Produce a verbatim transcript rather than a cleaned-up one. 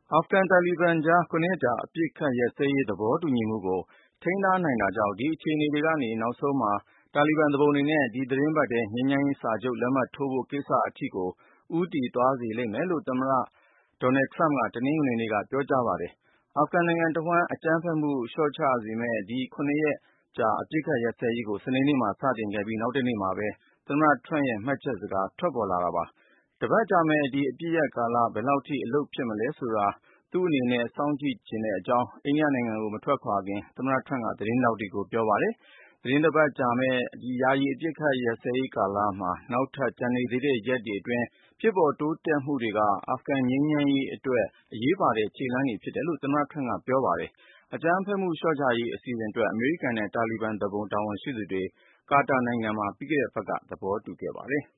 အာဖဂန်တာလီဘန်ကြား ခုနှစ်ရက်ကြာ အပစ်အခတ်ရပ်စဲရေးသဘောတူညီမှုကို ထိန်းထားနိုင်တာကြောင့် ဒီအခြေအနေတွေကနေ နောက်ဆုံးမှာ တာလီဘန်သူပုန်တွေနဲ့ ဒီသီတင်းပတ်ထဲ ငြိမ်းချမ်းရေးစာချုပ် လက်မှတ်ထိုးဖို့ကိစ္စအထိကို ဦးတည်သွားစေလိမ့်မယ်လို့ သမ္မတ Donald Trump က တနင်္ဂနွေနေ့က ပြောကြားပါတယ်။ အာဖဂန်နိုင်ငံတဝှမ်း အကြမ်းဖက်မှုလျော့ချစေမယ့် ဒီခုနှစ်ရက်ကြာ အပစ်အခတ်ရပ်စဲရေးကို စနေနေ့မှာ စတင်ခဲ့ပြီး နောက်တနေ့မှာပဲ သမ္မတ Trump ရဲ့ မှတ်ချက်စကား ထွက်ပေါ်လာတာပါ။ တပတ်ကြာမယ့် ဒီအပစ်ရပ်ကာလ ဘယ်လောက်ထိ အလုပ်ဖြစ်မလဲဆိုတာ သူ့အနေနဲ့ စောင့်ကြည့်ချင်တဲ့အကြောင်း အိန္ဒိယနိုင်ငံကို မထွက်ခွာခင် သမ္မတ Trump က သတင်းထောက်တွေကို ပြောပါတယ်။ သီတင်းတပတ်ကြာမယ့် ယာယီအပစ်အခတ်ရပ်စဲရေးကာလမှာ နောက်ထပ်ကျန်နေသေးတဲ့ ရက်တွေအတွင်း ဖြစ်ပေါ်တိုးတက်မှုတွေက အာဖဂန်ငြိမ်းချမ်းရေးအတွက် အရေးပါတဲ့ ခြေလှမ်းတွေဖြစ်တယ်လို့ သမ္မတ Trump က ပြောပါတယ်။ အကြမ်းဖက်မှုလျော့ချရေး အစီအစဉ်အတွက် အမေရိကန်နဲ့ တာလီဘန်သူပုန် တာဝန်ရှိသူတွေ ကာတာနိုင်ငံမှာ ပြီးခဲ့တဲ့အပတ်က သဘောတူခဲ့ကြပါတယ်